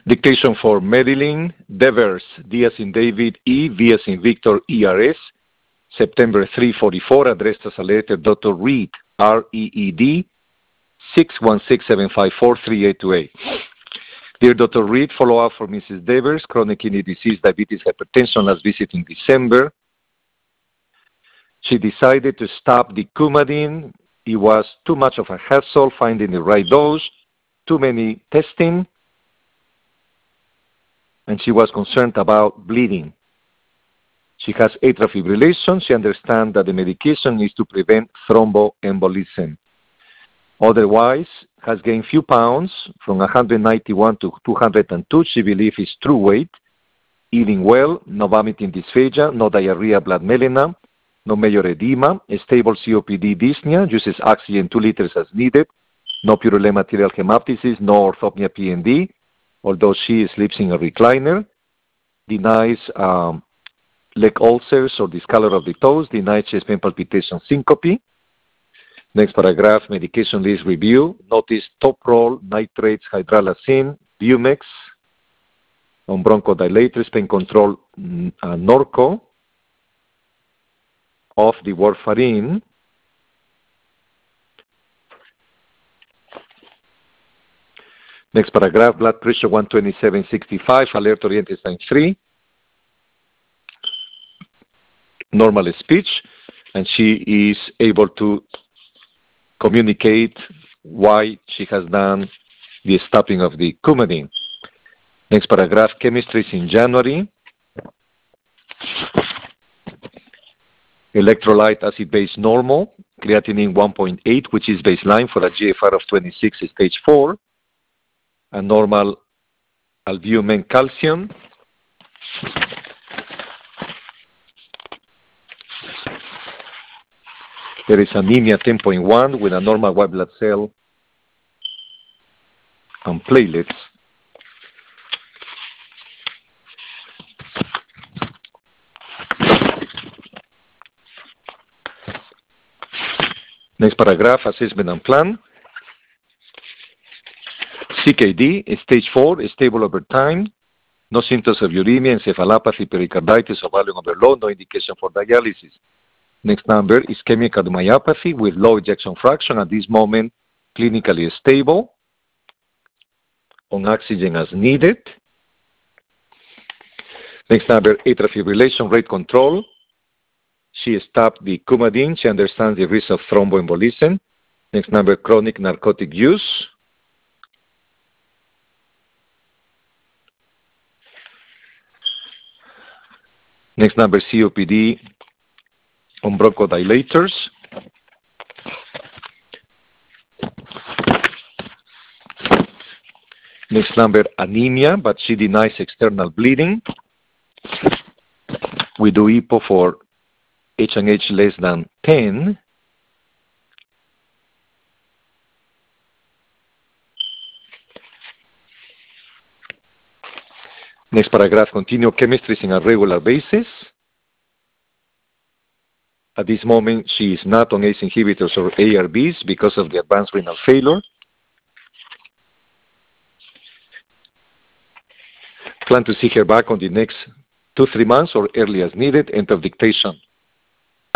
Dictation for Marilyn Devers, D as in David, E, V as in Victor, ERS, September 344, addressed as a letter, Dr. Reed, R-E-E-D, 616-754-3828. Dear Dr. Reed, follow-up for Mrs. Devers, chronic kidney disease, diabetes, hypertension, last visit in December. She decided to stop the Coumadin. It was too much of a hassle finding the right dose, too many testing, and she was concerned about bleeding. She has atrial fibrillation. She understands that the medication is to prevent thromboembolism. Otherwise, has gained few pounds from 191 to 202. She believes it's true weight. Eating well, no vomiting dysphagia, no diarrhea, blood melena, no major edema, a stable COPD dyspnea, uses oxygen 2 liters as needed, no purulent arterial hemoptysis, no orthopnea PND, although she sleeps in a recliner, denies leg ulcers or discolor of the toes, denies chest pain, palpitation, syncope. Next paragraph, medication list review. Notice Toprol, nitrates, hydralazine, Bumex, on bronchodilators, pain control, Norco, of the warfarin. Next paragraph, blood pressure 127/65, alert oriented sign 3, normal speech, and she is able to communicate why she has done the stopping of the Coumadin. Next paragraph, chemistry is in January. Electrolyte acid base normal, creatinine 1.8, which is baseline for a GFR of 26, stage 4, and normal albumin calcium. There is anemia 10.1 with a normal white blood cell and platelets. Next paragraph, assessment and plan. CKD, stage 4, stable over time. No symptoms of uremia, encephalopathy, pericarditis, or volume overload, no indication for dialysis. Next number is ischemic cardiomyopathy with low ejection fraction. At this moment, clinically stable, on oxygen as needed. Next number, atrial fibrillation rate control. She stopped the Coumadin. She understands the risk of thromboembolism. Next number, chronic narcotic use. Next number, COPD on bronchodilators. Next number, anemia, but she denies external bleeding. We do EPO for H&H less than 10. Next paragraph, continue chemistries on a regular basis. At this moment, she is not on ACE inhibitors or ARBs because of the advanced renal failure. Plan to see her back on the next 2-3 months or early as needed. End of dictation.